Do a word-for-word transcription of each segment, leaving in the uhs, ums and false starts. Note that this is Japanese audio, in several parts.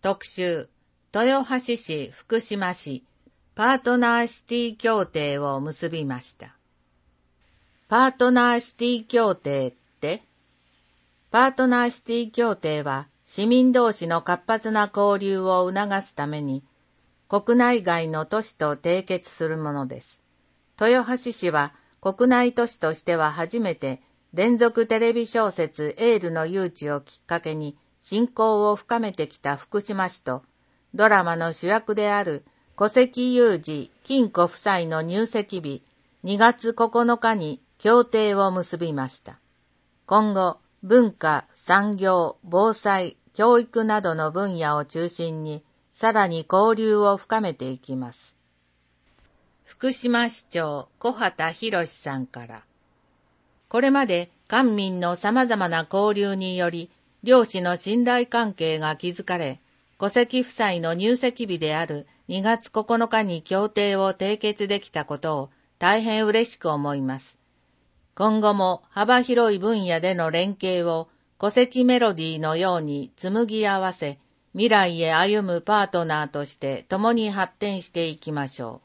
特集、豊橋市福島市パートナーシティ協定を結びました。パートナーシティ協定って？パートナーシティ協定は市民同士の活発な交流を促すために国内外の都市と締結するものです。豊橋市は国内都市としては初めて連続テレビ小説エールの誘致をきっかけに親交を深めてきた福島市とドラマの主役である古関裕二金子夫妻の入籍日にがつここのかに協定を結びました。今後、文化、産業、防災、教育などの分野を中心にさらに交流を深めていきます。福島市長小畑博さんから。これまで官民の様々な交流により両市の信頼関係が築かれ、古関夫妻の入籍日であるにがつここのかに協定を締結できたことを大変嬉しく思います。今後も幅広い分野での連携を古関メロディーのように紡ぎ合わせ、未来へ歩むパートナーとして共に発展していきましょ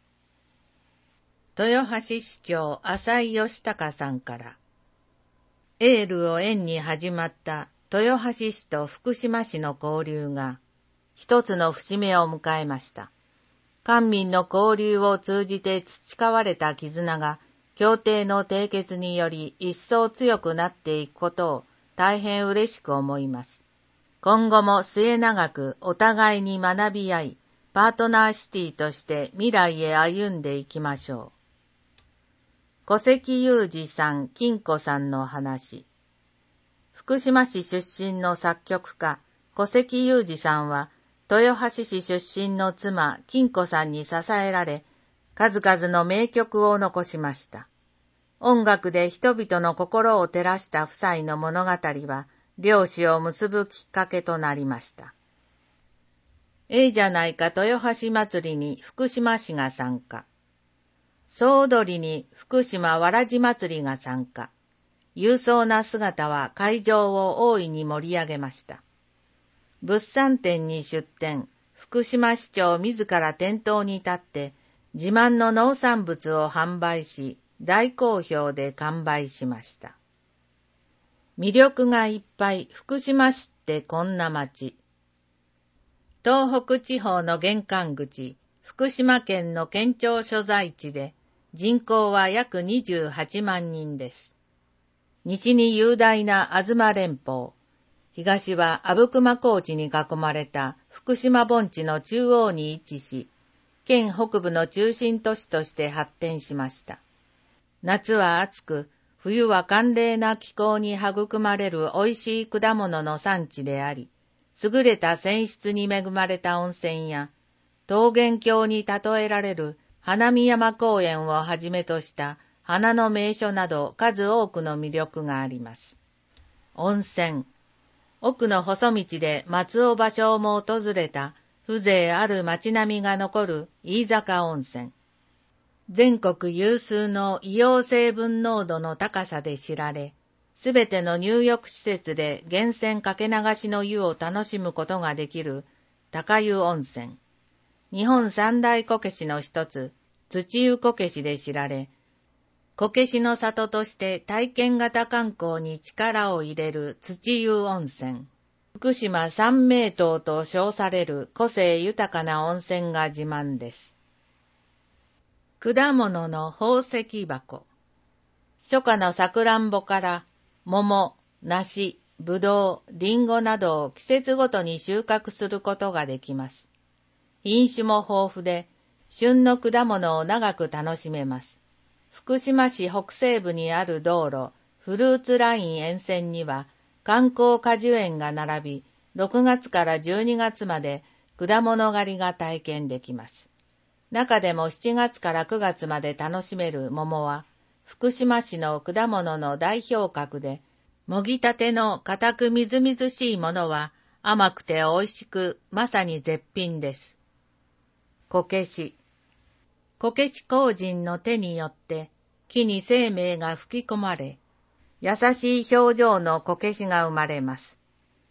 う。豊橋市長浅井義孝さんから。エールを縁に始まった豊橋市と福島市の交流が一つの節目を迎えました。官民の交流を通じて培われた絆が協定の締結により一層強くなっていくことを大変嬉しく思います。今後も末永くお互いに学び合い、パートナーシティとして未来へ歩んでいきましょう。古関裕二さん、金子さんの話。福島市出身の作曲家、古関裕二さんは、豊橋市出身の妻、金子さんに支えられ、数々の名曲を残しました。音楽で人々の心を照らした夫妻の物語は、両氏を結ぶきっかけとなりました。ええじゃないか豊橋祭りに福島市が参加。総踊りに福島わらじ祭りが参加。勇壮な姿は会場を大いに盛り上げました。物産展に出店、福島市長自ら店頭に立って自慢の農産物を販売し、大好評で完売しました。魅力がいっぱい福島市ってこんな町。東北地方の玄関口、福島県の県庁所在地で人口は約にじゅうはちまんにんです。西に雄大な東連峰、東は阿武隈高地に囲まれた福島盆地の中央に位置し、県北部の中心都市として発展しました。夏は暑く、冬は寒冷な気候に育まれる美味しい果物の産地であり、優れた泉質に恵まれた温泉や、桃源郷に例えられる花見山公園をはじめとした花の名所など数多くの魅力があります。温泉。奥の細道で松尾芭蕉も訪れた風情ある街並みが残る飯坂温泉。全国有数の硫黄成分濃度の高さで知られ、すべての入浴施設で源泉かけ流しの湯を楽しむことができる高湯温泉。日本三大こけしの一つ、土湯こけしで知られ、こけしの里として体験型観光に力を入れる土湯温泉。福島三名湯と称される個性豊かな温泉が自慢です。果物の宝石箱。初夏のさくらんぼから桃、梨、ぶどう、りんごなどを季節ごとに収穫することができます。品種も豊富で、旬の果物を長く楽しめます。福島市北西部にある道路、フルーツライン沿線には観光果樹園が並び、ろくがつからじゅうにがつまで果物狩りが体験できます。中でもしちがつからくがつまで楽しめる桃は、福島市の果物の代表格で、もぎたての固くみずみずしいものは甘くて美味しく、まさに絶品です。こけし。こけし工人の手によって木に生命が吹き込まれ、優しい表情のこけしが生まれます。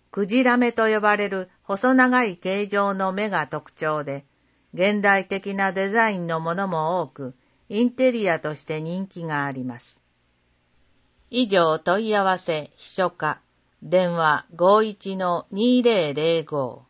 クジラ目と呼ばれる細長い形状の目が特徴で、現代的なデザインのものも多く、インテリアとして人気があります。以上問い合わせ秘書課、電話 ごいちのにーぜろぜろご。